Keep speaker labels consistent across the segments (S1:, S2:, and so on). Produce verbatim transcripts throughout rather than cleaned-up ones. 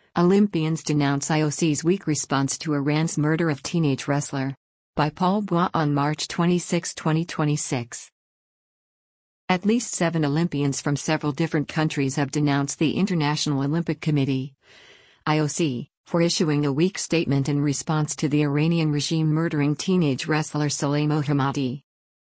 S1: Olympians denounce I O C's weak response to Iran's murder of teenage wrestler. By Paul Bois on March twenty-sixth, twenty twenty-six. At least seven Olympians from several different countries have denounced the International Olympic Committee, I O C, for issuing a weak statement in response to the Iranian regime murdering teenage wrestler Saleh Mohammadi.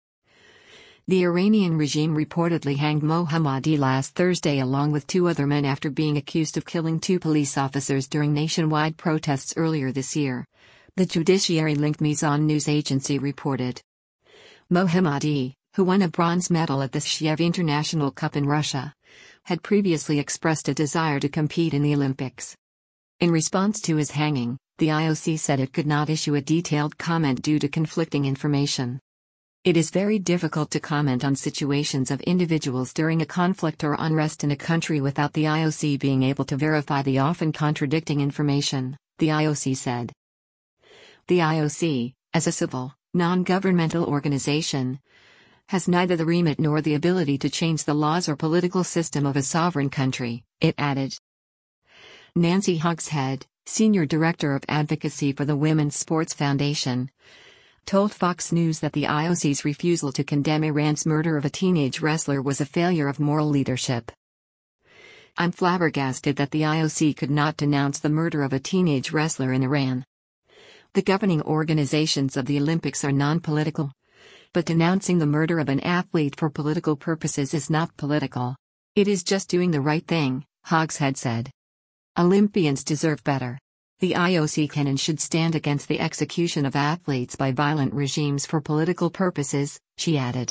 S1: The Iranian regime reportedly hanged Mohammadi last Thursday along with two other men after being accused of killing two police officers during nationwide protests earlier this year, the judiciary-linked Mizan news agency reported. Mohammadi, who won a bronze medal at the Kyiv International Cup in Russia, had previously expressed a desire to compete in the Olympics. In response to his hanging, the I O C said it could not issue a detailed comment due to conflicting information. It is very difficult to comment on situations of individuals during a conflict or unrest in a country without the I O C being able to verify the often contradicting information, the I O C said. The I O C, as a civil, non-governmental organization, has neither the remit nor the ability to change the laws or political system of a sovereign country, it added. Nancy Hogshead, Senior Director of Advocacy for the Women's Sports Foundation, told Fox News that the I O C's refusal to condemn Iran's murder of a teenage wrestler was a failure of moral leadership. I'm flabbergasted that the I O C could not denounce the murder of a teenage wrestler in Iran. The governing organizations of the Olympics are non-political. But denouncing the murder of an athlete for political purposes is not political. It is just doing the right thing, Hogshead said. Olympians deserve better. The I O C can and should stand against the execution of athletes by violent regimes for political purposes, she added.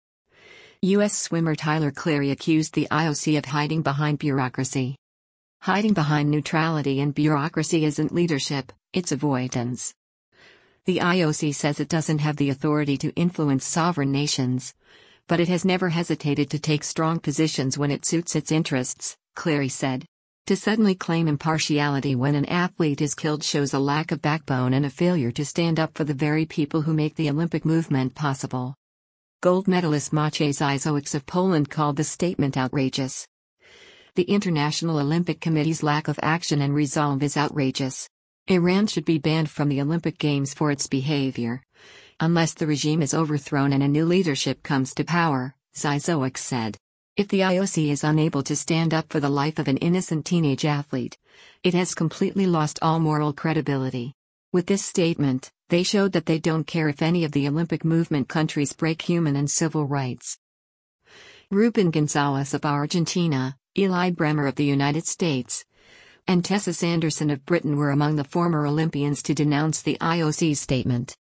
S1: U S swimmer Tyler Clary accused the I O C of hiding behind bureaucracy. Hiding behind neutrality and bureaucracy isn't leadership, it's avoidance. The I O C says it doesn't have the authority to influence sovereign nations, but it has never hesitated to take strong positions when it suits its interests, Clary said. To suddenly claim impartiality when an athlete is killed shows a lack of backbone and a failure to stand up for the very people who make the Olympic movement possible. Gold medalist Maciej Zajsowicz of Poland called the statement outrageous. The International Olympic Committee's lack of action and resolve is outrageous. Iran should be banned from the Olympic Games for its behavior, unless the regime is overthrown and a new leadership comes to power, Zajsowicz said. If the I O C is unable to stand up for the life of an innocent teenage athlete, it has completely lost all moral credibility. With this statement, they showed that they don't care if any of the Olympic movement countries break human and civil rights. Ruben Gonzalez of Argentina, Eli Bremer of the United States, and Tessa Sanderson of Britain were among the former Olympians to denounce the I O C's statement.